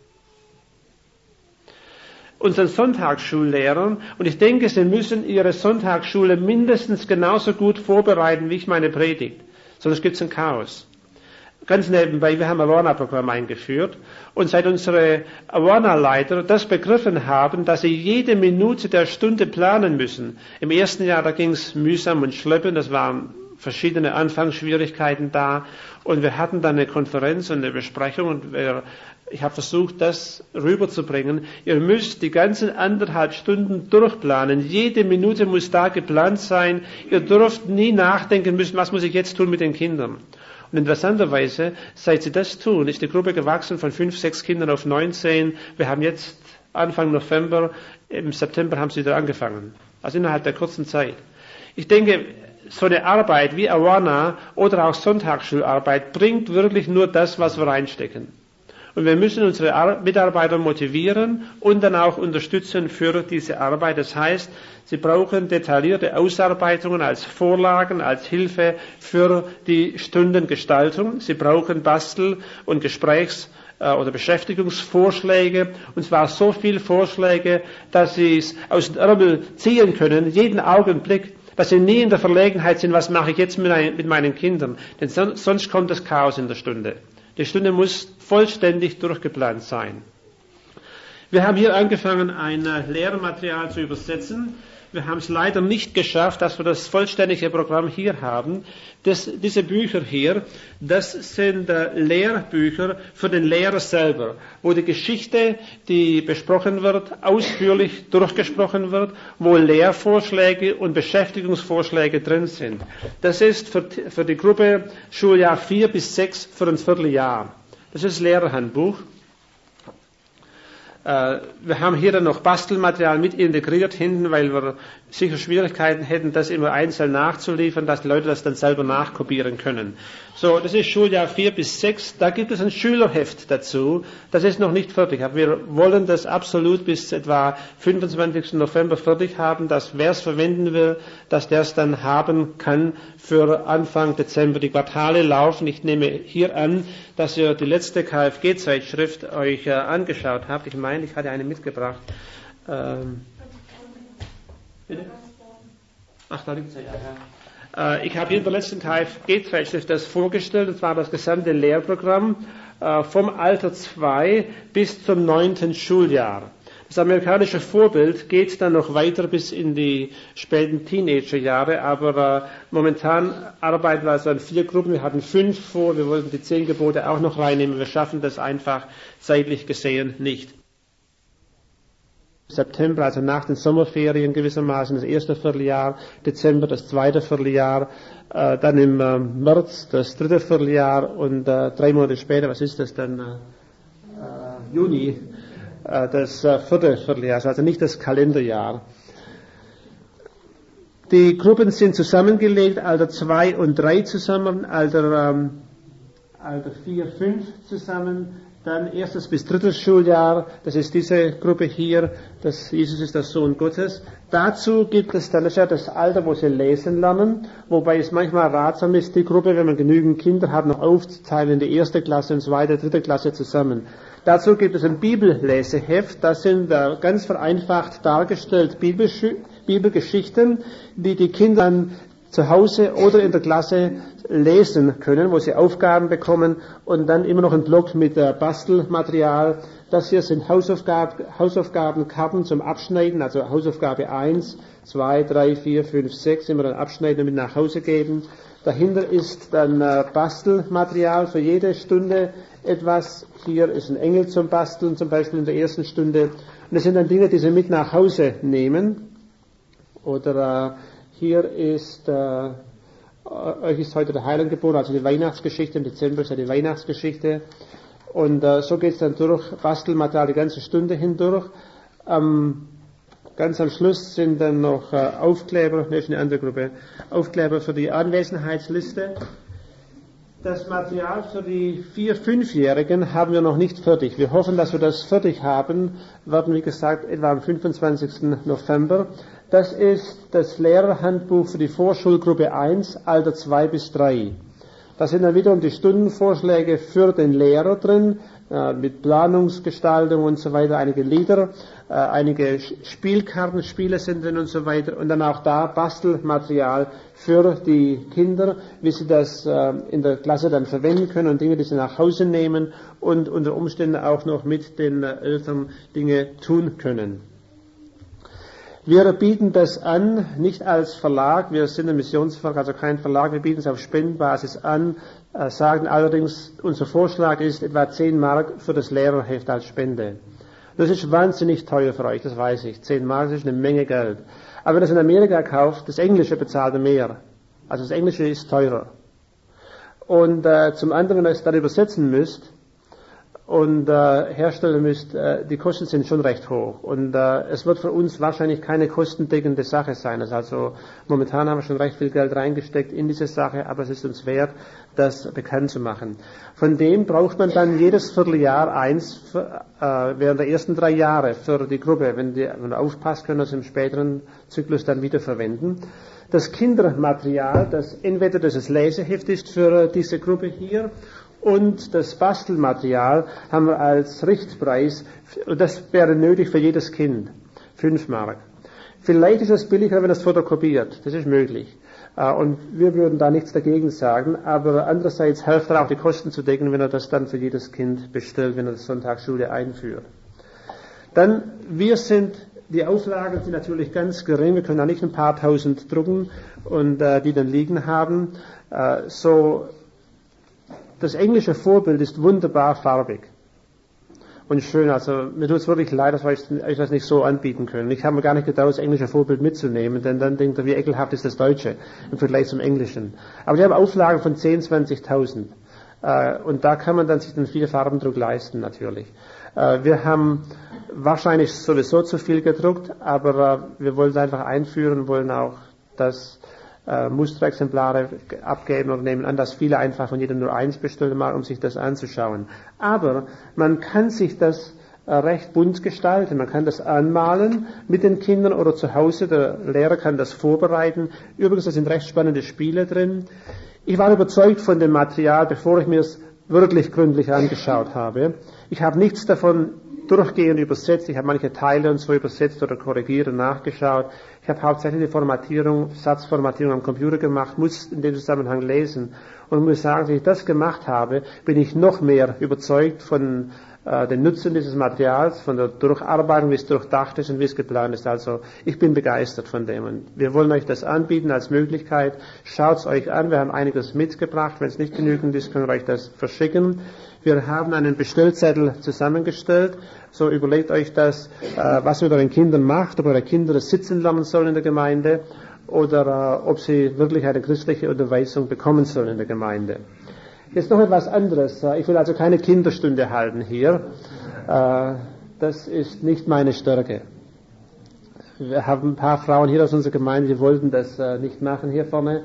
Unseren Sonntagsschullehrern, und ich denke, sie müssen ihre Sonntagsschule mindestens genauso gut vorbereiten wie ich meine Predigt. Sonst gibt es ein Chaos. Ganz nebenbei, wir haben ein Awana-Programm eingeführt. Und seit unsere Awana-Leiter das begriffen haben, dass sie jede Minute der Stunde planen müssen. Im ersten Jahr, da ging es mühsam und schleppend, das waren verschiedene Anfangsschwierigkeiten da. Und wir hatten dann eine Konferenz und eine Besprechung und wir, ich habe versucht, das rüberzubringen. Ihr müsst die ganzen anderthalb Stunden durchplanen. Jede Minute muss da geplant sein. Ihr dürft nie nachdenken müssen, was muss ich jetzt tun mit den Kindern. Und interessanterweise, seit sie das tun, ist die Gruppe gewachsen von fünf, sechs Kindern auf neunzehn. Wir haben jetzt Anfang November, im September haben sie wieder angefangen. Also innerhalb der kurzen Zeit. Ich denke, so eine Arbeit wie Awana oder auch Sonntagsschularbeit bringt wirklich nur das, was wir reinstecken. Und wir müssen unsere Mitarbeiter motivieren und dann auch unterstützen für diese Arbeit. Das heißt, sie brauchen detaillierte Ausarbeitungen als Vorlagen, als Hilfe für die Stundengestaltung. Sie brauchen Bastel- und Gesprächs- oder Beschäftigungsvorschläge, und zwar so viele Vorschläge, dass sie es aus dem Ärmel ziehen können, jeden Augenblick, dass sie nie in der Verlegenheit sind, was mache ich jetzt mit meinen Kindern, denn sonst kommt das Chaos in der Stunde. Die Stunde muss vollständig durchgeplant sein. Wir haben hier angefangen, ein Lehrmaterial zu übersetzen. Wir haben es leider nicht geschafft, dass wir das vollständige Programm hier haben. Das, diese Bücher hier, das sind äh, Lehrbücher für den Lehrer selber, wo die Geschichte, die besprochen wird, ausführlich durchgesprochen wird, wo Lehrvorschläge und Beschäftigungsvorschläge drin sind. Das ist für, für die Gruppe Schuljahr vier bis sechs für ein Vierteljahr. Das ist das Lehrerhandbuch. Äh, wir haben hier dann noch Bastelmaterial mit integriert hinten, weil wir sicher Schwierigkeiten hätten, das immer einzeln nachzuliefern, dass die Leute das dann selber nachkopieren können. So, das ist Schuljahr vier bis sechs. Da gibt es ein Schülerheft dazu. Das ist noch nicht fertig. Aber wir wollen das absolut bis etwa fünfundzwanzigsten November fertig haben, dass wer es verwenden will, dass der es dann haben kann für Anfang Dezember. Die Quartale laufen. Ich nehme hier an, dass ihr die letzte K F G-Zeitschrift euch äh, angeschaut habt. Ich meine, ich hatte eine mitgebracht. Ähm, bitte? Ach, da liegt sie, ja, ja. Äh, ich habe hier in der letzten K F G-Zeitschrift das vorgestellt, und zwar das gesamte Lehrprogramm äh, vom Alter zwei bis zum neunten Schuljahr. Das amerikanische Vorbild geht dann noch weiter bis in die späten Teenagerjahre, aber äh, momentan arbeiten wir also an vier Gruppen. Wir hatten fünf vor, wir wollten die zehn Gebote auch noch reinnehmen. Wir schaffen das einfach zeitlich gesehen nicht. September, also nach den Sommerferien gewissermaßen, das erste Vierteljahr, Dezember das zweite Vierteljahr, äh, dann im äh, März das dritte Vierteljahr und äh, drei Monate später, was ist das dann, äh, äh, Juni, äh, das äh, vierte Vierteljahr, also nicht das Kalenderjahr. Die Gruppen sind zusammengelegt, Alter zwei und drei zusammen, Alter, ähm, Alter vier, fünf zusammen. Dann erstes bis drittes Schuljahr, das ist diese Gruppe hier, das Jesus ist der Sohn Gottes. Dazu gibt es dann, das ist ja das Alter, wo sie lesen lernen, wobei es manchmal ratsam ist, die Gruppe, wenn man genügend Kinder hat, noch aufzuteilen in die erste Klasse und zweite, dritte Klasse zusammen. Dazu gibt es ein Bibelleseheft, das sind äh, ganz vereinfacht dargestellt Bibelsch- Bibelgeschichten, die die Kinder dann zu Hause oder in der Klasse lesen können, wo sie Aufgaben bekommen, und dann immer noch ein Block mit äh, Bastelmaterial. Das hier sind Hausaufgaben, Hausaufgabenkarten zum Abschneiden, also Hausaufgabe eins, zwei, drei, vier, fünf, sechs, immer dann abschneiden und mit nach Hause geben. Dahinter ist dann äh, Bastelmaterial für jede Stunde etwas. Hier ist ein Engel zum Basteln, zum Beispiel in der ersten Stunde. Und das sind dann Dinge, die sie mit nach Hause nehmen. Oder äh, hier ist, äh, euch ist heute der Heiland geboren, also die Weihnachtsgeschichte, im Dezember ist ja die Weihnachtsgeschichte. Und äh, so geht es dann durch, Bastelmaterial die ganze Stunde hindurch. Ähm, ganz am Schluss sind dann noch äh, Aufkleber, ne, ist eine andere Gruppe, Aufkleber für die Anwesenheitsliste. Das Material für die vier-, fünfjährigen haben wir noch nicht fertig. Wir hoffen, dass wir das fertig haben, werden, wie gesagt, etwa am fünfundzwanzigsten November. Das ist das Lehrerhandbuch für die Vorschulgruppe eins, Alter zwei bis drei. Da sind dann wiederum die Stundenvorschläge für den Lehrer drin, äh, mit Planungsgestaltung und so weiter, einige Lieder, äh, einige Spielkarten, Spiele sind drin und so weiter, und dann auch da Bastelmaterial für die Kinder, wie sie das äh, in der Klasse dann verwenden können und Dinge, die sie nach Hause nehmen und unter Umständen auch noch mit den äh, Eltern Dinge tun können. Wir bieten das an, nicht als Verlag, wir sind ein Missionsverlag, also kein Verlag, wir bieten es auf Spendenbasis an, äh, sagen allerdings, unser Vorschlag ist etwa zehn Mark für das Lehrerheft als Spende. Das ist wahnsinnig teuer für euch, das weiß ich. zehn Mark ist eine Menge Geld. Aber wenn ihr es in Amerika kauft, das Englische bezahlt ihr mehr. Also das Englische ist teurer. Und äh, zum anderen, wenn ihr es dann übersetzen müsst, und äh, herstellen müsst, äh, die Kosten sind schon recht hoch. Und äh, es wird für uns wahrscheinlich keine kostendeckende Sache sein. Also momentan haben wir schon recht viel Geld reingesteckt in diese Sache, aber es ist uns wert, das bekannt zu machen. Von dem braucht man dann jedes Vierteljahr eins für, äh, während der ersten drei Jahre für die Gruppe. Wenn, die, wenn ihr aufpasst, können wir es im späteren Zyklus dann wieder verwenden. Das Kindermaterial, das entweder das Leseheft ist für diese Gruppe hier, und das Bastelmaterial haben wir als Richtpreis, und das wäre nötig für jedes Kind, fünf Mark. Vielleicht ist es billiger, wenn es fotokopiert, das ist möglich. Und wir würden da nichts dagegen sagen, aber andererseits hilft er auch, die Kosten zu decken, wenn er das dann für jedes Kind bestellt, wenn er das Sonntagsschule einführt. Dann, wir sind, die Auflagen sind natürlich ganz gering, wir können da nicht ein paar tausend drucken und äh, die dann liegen haben. Äh, so, das englische Vorbild ist wunderbar farbig und schön. Also mir tut es wirklich leid, dass wir euch das nicht so anbieten können. Ich habe mir gar nicht getraut, das englische Vorbild mitzunehmen, denn dann denkt ihr, wie ekelhaft ist das Deutsche im Vergleich zum Englischen. Aber die haben Auflagen von zehntausend, zwanzigtausend. Äh, und da kann man dann sich den Vierfarbendruck leisten natürlich. Äh, wir haben wahrscheinlich sowieso zu viel gedruckt, aber äh, wir wollen es einfach einführen, wollen auch das äh, Musterexemplare abgeben und nehmen an, dass viele einfach von jedem nur eins bestellen, mal, um sich das anzuschauen. Aber man kann sich das äh, recht bunt gestalten. Man kann das anmalen mit den Kindern oder zu Hause. Der Lehrer kann das vorbereiten. Übrigens, da sind recht spannende Spiele drin. Ich war überzeugt von dem Material, bevor ich mir es wirklich gründlich angeschaut habe. Ich habe nichts davon durchgehend übersetzt. Ich habe manche Teile und so übersetzt oder korrigiert und nachgeschaut. Ich habe hauptsächlich die Formatierung, Satzformatierung am Computer gemacht, muss in dem Zusammenhang lesen und muss sagen, als ich das gemacht habe, bin ich noch mehr überzeugt von äh, den Nutzen dieses Materials, von der Durcharbeitung, wie es durchdacht ist und wie es geplant ist. Also ich bin begeistert von dem und wir wollen euch das anbieten als Möglichkeit. Schaut es euch an, wir haben einiges mitgebracht. Wenn es nicht genügend ist, können wir euch das verschicken. Wir haben einen Bestellzettel zusammengestellt. So überlegt euch das, äh, was ihr mit euren Kindern macht, ob eure Kinder das sitzen lernen sollen in der Gemeinde oder äh, ob sie wirklich eine christliche Unterweisung bekommen sollen in der Gemeinde. Jetzt noch etwas anderes. Ich will also keine Kinderstunde halten hier. Äh, das ist nicht meine Stärke. Wir haben ein paar Frauen hier aus unserer Gemeinde, die wollten das äh, nicht machen hier vorne.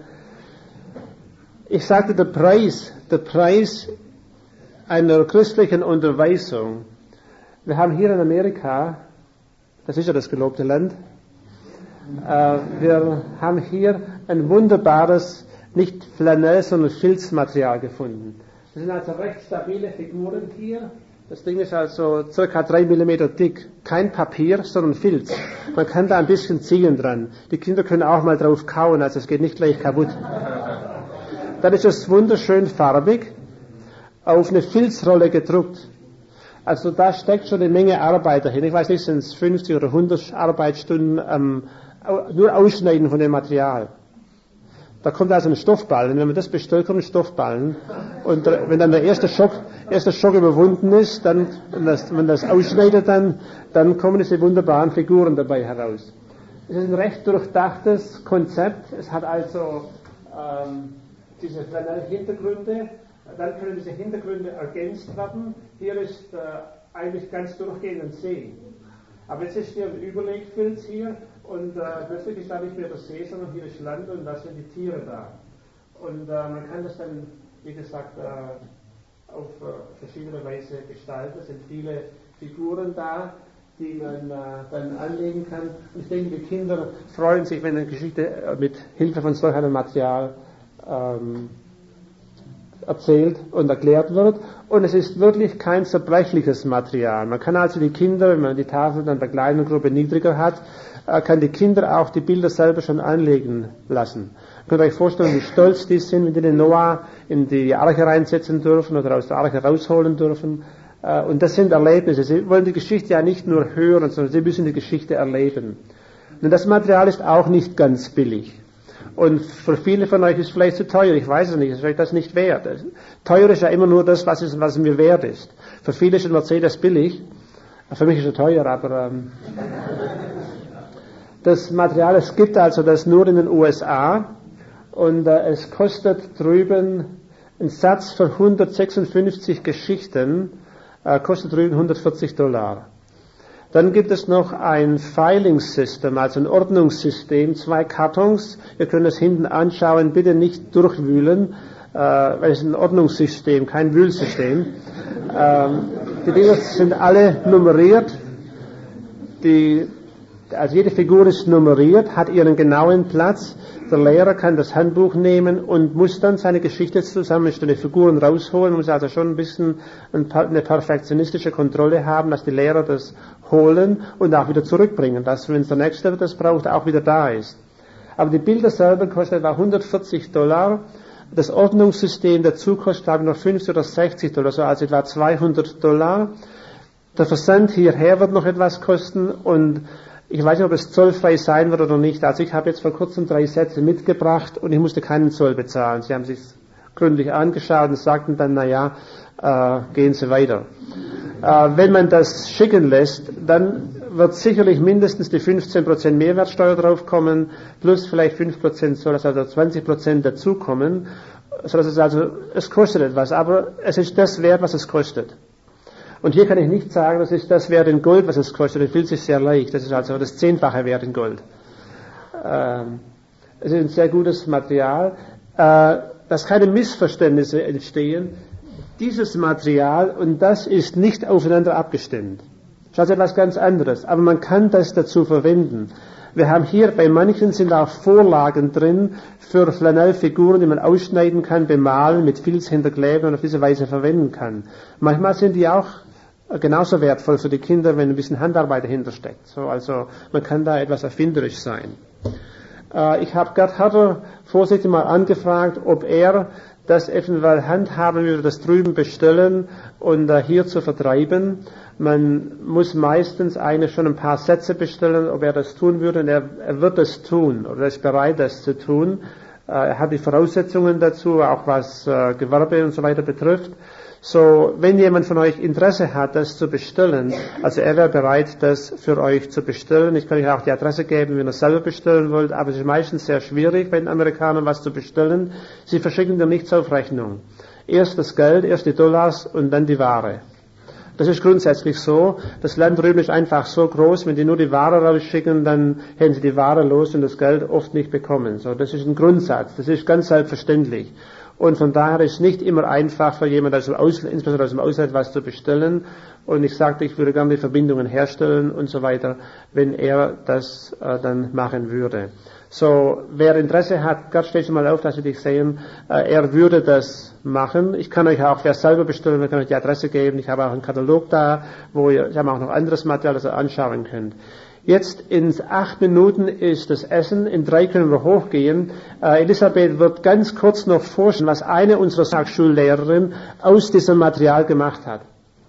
Ich sagte, der Preis, der Preis einer christlichen Unterweisung. Wir haben hier in Amerika, das ist ja das gelobte Land, äh, wir haben hier ein wunderbares, nicht Flanell, sondern Filzmaterial gefunden. Das sind also recht stabile Figuren hier. Das Ding ist also circa drei Millimeter dick. Kein Papier, sondern Filz. Man kann da ein bisschen ziehen dran. Die Kinder können auch mal drauf kauen, also es geht nicht gleich kaputt. Dann ist es wunderschön farbig, auf eine Filzrolle gedruckt. Also da steckt schon eine Menge Arbeit dahin. Ich weiß nicht, sind es fünfzig oder hundert Arbeitsstunden ähm, nur Ausschneiden von dem Material. Da kommt also ein Stoffballen. Wenn man das bestellt, kommt ein Stoffballen. Und äh, wenn dann der erste Schock, erste Schock überwunden ist, dann, wenn das, wenn das ausschneidet, dann, dann kommen diese wunderbaren Figuren dabei heraus. Es ist ein recht durchdachtes Konzept. Es hat also ähm, diese Flanell-Hintergründe. Dann können diese Hintergründe ergänzt werden. Hier ist äh, eigentlich ganz durchgehend ein See. Aber jetzt ist hier ein Überlegfilz hier und äh, plötzlich ist da nicht mehr der See, sondern hier ist Land und da sind die Tiere da. Und äh, man kann das dann, wie gesagt, äh, auf äh, verschiedene Weise gestalten. Es sind viele Figuren da, die man äh, dann anlegen kann. Und ich denke, die Kinder freuen sich, wenn eine Geschichte äh, mit Hilfe von solch einem Material ähm, erzählt und erklärt wird. Und es ist wirklich kein zerbrechliches Material. Man kann also die Kinder, wenn man die Tafel dann bei kleinen Gruppe niedriger hat, kann die Kinder auch die Bilder selber schon anlegen lassen. Ihr könnt euch vorstellen, wie stolz die sind, wenn die den Noah in die Arche reinsetzen dürfen oder aus der Arche rausholen dürfen. Und das sind Erlebnisse. Sie wollen die Geschichte ja nicht nur hören, sondern sie müssen die Geschichte erleben. Und das Material ist auch nicht ganz billig. Und für viele von euch ist es vielleicht zu teuer. Ich weiß es nicht. Es ist euch das nicht wert. Teuer ist ja immer nur das, was es, was es mir wert ist. Für viele ist ein Mercedes billig. Für mich ist er teuer, aber ähm, das Material, es gibt also das nur in den U S A. Und äh, es kostet drüben ein Satz für hundertsechsundfünfzig Geschichten, äh, kostet drüben hundertvierzig Dollar. Dann gibt es noch ein Filing-System, also ein Ordnungssystem, zwei Kartons. Ihr könnt es hinten anschauen, bitte nicht durchwühlen, äh, weil es ist ein Ordnungssystem, kein Wühlsystem. Ähm, die Dinger sind alle nummeriert. Die, also jede Figur ist nummeriert, hat ihren genauen Platz. Der Lehrer kann das Handbuch nehmen und muss dann seine Geschichte zusammenstellen, Figuren rausholen, muss also schon ein bisschen eine perfektionistische Kontrolle haben, dass die Lehrer das holen und auch wieder zurückbringen, dass, wenn es der Nächste das braucht, auch wieder da ist. Aber die Bilder selber kosten etwa hundertvierzig Dollar. Das Ordnungssystem dazu kostet, glaube ich, noch fünfzig oder sechzig Dollar, also etwa zweihundert Dollar. Der Versand hierher wird noch etwas kosten und ich weiß nicht, ob es zollfrei sein wird oder nicht. Also ich habe jetzt vor kurzem drei Sätze mitgebracht und ich musste keinen Zoll bezahlen. Sie haben sich gründlich angeschaut und sagten dann, na ja, äh, gehen Sie weiter. Äh, wenn man das schicken lässt, dann wird sicherlich mindestens die fünfzehn Prozent Mehrwertsteuer draufkommen, plus vielleicht fünf Prozent Zoll, also zwanzig Prozent dazukommen. So dass es also, es kostet etwas, aber es ist das wert, was es kostet. Und hier kann ich nicht sagen, das ist das wert in Gold, was es kostet. Der Filz ist sehr leicht. Das ist also das Zehnfache wert in Gold. Ähm, es ist ein sehr gutes Material. Äh, dass keine Missverständnisse entstehen. Dieses Material und das ist nicht aufeinander abgestimmt. Das ist also etwas ganz anderes. Aber man kann das dazu verwenden. Wir haben hier, bei manchen sind auch Vorlagen drin für Flanellfiguren, die man ausschneiden kann, bemalen, mit Filz hinterkleben und auf diese Weise verwenden kann. Manchmal sind die auch genauso wertvoll für die Kinder, wenn ein bisschen Handarbeit dahinter steckt. So, also man kann da etwas erfinderisch sein. Äh, ich habe Gerd Herter vorsichtig mal angefragt, ob er das eventuell handhaben würde, das drüben bestellen und äh, hier zu vertreiben. Man muss meistens eigentlich schon ein paar Sätze bestellen, ob er das tun würde, und er, er wird das tun, oder er ist bereit, das zu tun. Äh, er hat die Voraussetzungen dazu, auch was äh, Gewerbe und so weiter betrifft. So, wenn jemand von euch Interesse hat, das zu bestellen, also er wäre bereit, das für euch zu bestellen. Ich kann euch auch die Adresse geben, wenn ihr es selber bestellen wollt, aber es ist meistens sehr schwierig, bei den Amerikanern was zu bestellen. Sie verschicken dir nichts auf Rechnung. Erst das Geld, erst die Dollars und dann die Ware. Das ist grundsätzlich so. Das Land drüben ist einfach so groß, wenn die nur die Ware rausschicken, dann hätten sie die Ware los und das Geld oft nicht bekommen. So, das ist ein Grundsatz. Das ist ganz selbstverständlich. Und von daher ist es nicht immer einfach für jemanden, aus dem Ausland, insbesondere aus dem Ausland, was zu bestellen. Und ich sagte, ich würde gerne die Verbindungen herstellen und so weiter, wenn er das äh, dann machen würde. So, wer Interesse hat, Gerd, steh schon mal auf, dass Sie dich sehen. Äh, er würde das machen. Ich kann euch auch, wer selber bestellen, wir können euch die Adresse geben. Ich habe auch einen Katalog da, wo ihr, ich habe auch noch anderes Material, das ihr anschauen könnt. Jetzt in acht Minuten ist das Essen, in drei können wir hochgehen. Äh, Elisabeth wird ganz kurz noch vorstellen, was eine unserer Sachschullehrerin aus diesem Material gemacht hat.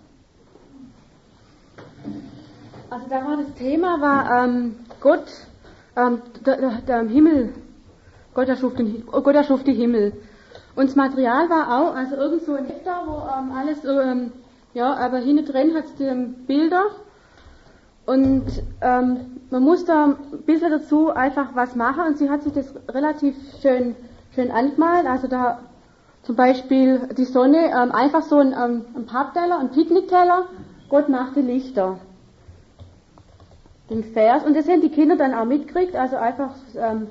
Also da war das Thema, war ähm, Gott, ähm, der, der, der Himmel, Gott erschuf, den, Gott erschuf den Himmel. Und das Material war auch, also irgend so ein Hektar, wo ähm, alles, ähm, ja, aber hinten drin hat es ähm, Bilder. Und ähm, man muss da ein bisschen dazu einfach was machen, und sie hat sich das relativ schön, schön angemalt. Also da zum Beispiel die Sonne, ähm, einfach so ein, ähm, ein Pappteller, ein Picknickteller, Gott machte Lichter. Den Vers, und das haben die Kinder dann auch mitgekriegt, also einfach, ähm,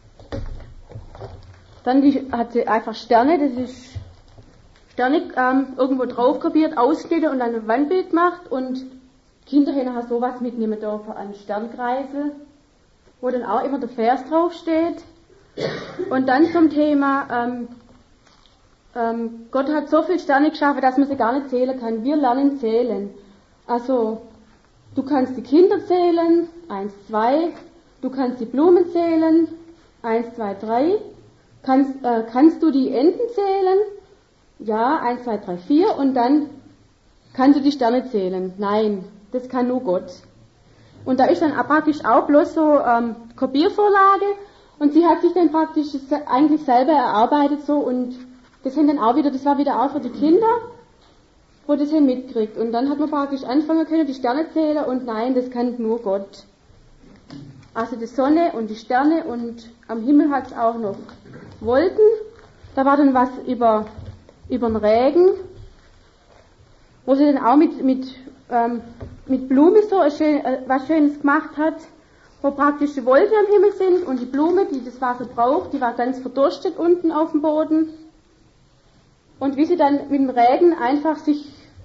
dann die, hat sie einfach Sterne, das ist Sterne ähm, irgendwo drauf kopiert, ausschnitte und dann ein Wandbild gemacht, und Kinder haben auch sowas mitnehmen dürfen, einen Sternkreisel, wo dann auch immer der Vers draufsteht. Und dann zum Thema, ähm, ähm, Gott hat so viele Sterne geschaffen, dass man sie gar nicht zählen kann. Wir lernen zählen. Also, du kannst die Kinder zählen, eins, zwei, du kannst die Blumen zählen, eins, zwei, drei, kannst, äh, kannst du die Enten zählen? Ja, eins, zwei, drei, vier, und dann kannst du die Sterne zählen? Nein. Das kann nur Gott. Und da ist dann praktisch auch bloß so ähm, Kopiervorlage, und sie hat sich dann praktisch eigentlich selber erarbeitet so, und das sind dann auch wieder, das war wieder auch für die Kinder, wo das hin mitkriegt. Und dann hat man praktisch anfangen können, die Sterne zählen, und nein, das kann nur Gott. Also die Sonne und die Sterne, und am Himmel hat es auch noch Wolken. Da war dann was über, über den Regen, wo sie dann auch mit, mit ähm, mit Blume so schön, äh, was Schönes gemacht hat, wo praktisch die Wolken am Himmel sind, und die Blume, die das Wasser braucht, die war ganz verdurstet unten auf dem Boden. Und wie sie dann mit dem Regen einfach sich,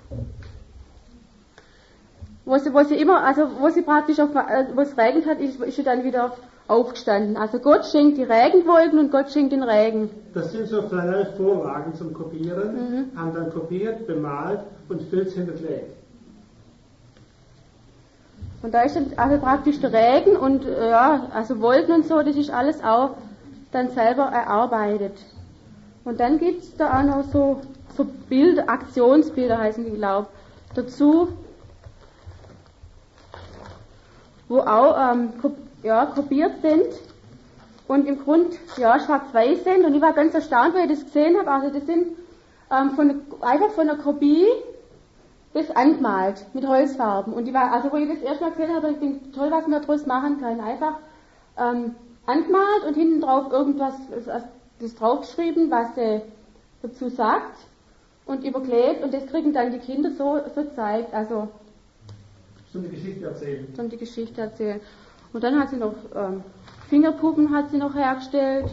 wo sie, wo sie immer, also wo sie praktisch auf, äh, wo es regnet hat, ist, ist sie dann wieder aufgestanden. Also Gott schenkt die Regenwolken und Gott schenkt den Regen. Das sind so kleine Vorlagen zum Kopieren, mhm. haben dann kopiert, bemalt und Filz hinterlegt. Und da ist dann also praktisch der Regen und äh, ja, also Wolken und so, das ist alles auch dann selber erarbeitet. Und dann gibt's da auch noch so, so Bilder, Aktionsbilder heißen die, glaube ich, dazu, wo auch ähm, kop ja, kopiert sind und im Grund ja, schwarz-weiß sind. Und ich war ganz erstaunt, weil ich das gesehen habe. Also das sind ähm, von, einfach von einer Kopie das angemalt mit Holzfarben. Und die war, also wo ich das erst mal gesehen habe, ich denke, toll, was man daraus machen kann. Einfach ähm, angemalt und hinten drauf irgendwas, das draufgeschrieben, was sie dazu sagt. und überklebt und das kriegen dann die Kinder so, so zeigt, also so eine Geschichte erzählen. So die Geschichte erzählen. Und dann hat sie noch ähm, Fingerpuppen hat sie noch hergestellt,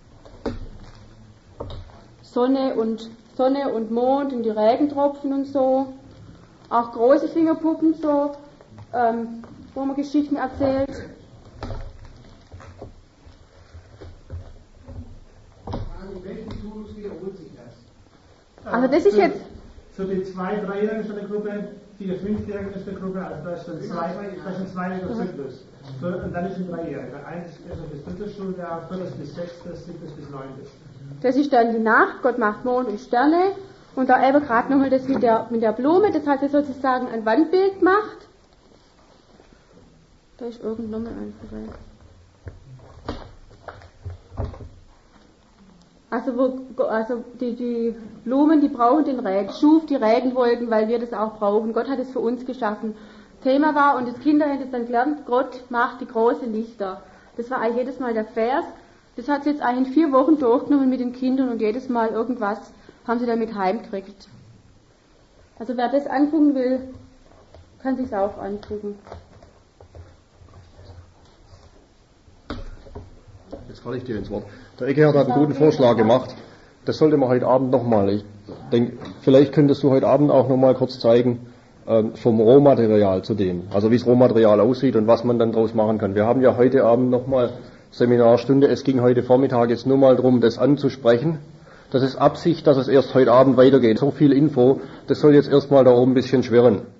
Sonne und Sonne und Mond und die Regentropfen und so, auch große Fingerpuppen so, ähm, wo man Geschichten erzählt. Also das ist jetzt... Für die zwei-, dreijährigen ist eine Gruppe, vier-, fünfjährigen ist eine Gruppe, also das ist ein, zwei, das ist ein zweijähriger Zyklus. Für, und dann ist ein dreijähriger. Eins ist also bis drittes Schuljahr, viertes bis sechstes, siebtes bis neuntes. Das ist dann die Nacht, Gott macht Mond und Sterne. Und da eben gerade nochmal das mit der, mit der Blume, das hat sie sozusagen ein Wandbild gemacht. Da ist irgend nochmal ein Verweis. Also, wo, also die, die Blumen, die brauchen den Regen, schuf die Regenwolken, weil wir das auch brauchen. Gott hat es für uns geschaffen. Thema war, und das Kinder haben das dann gelernt, Gott macht die großen Lichter. Das war eigentlich jedes Mal der Vers. Das hat sie jetzt eigentlich in vier Wochen durchgenommen mit den Kindern und jedes Mal irgendwas haben sie damit heimgekriegt. Also wer das angucken will, kann sich's auch angucken. Jetzt falle ich dir ins Wort. Der Eckehard hat einen guten Vorschlag gemacht. Das sollte man heute Abend nochmal. Ich denke, vielleicht könntest du heute Abend auch nochmal kurz zeigen, ähm, vom Rohmaterial zu dem. Also wie das Rohmaterial aussieht und was man dann daraus machen kann. Wir haben ja heute Abend nochmal Seminarstunde. Es ging heute Vormittag jetzt nur mal darum, das anzusprechen. Das ist Absicht, dass es erst heute Abend weitergeht. So viel Info, das soll jetzt erstmal da oben ein bisschen schwirren.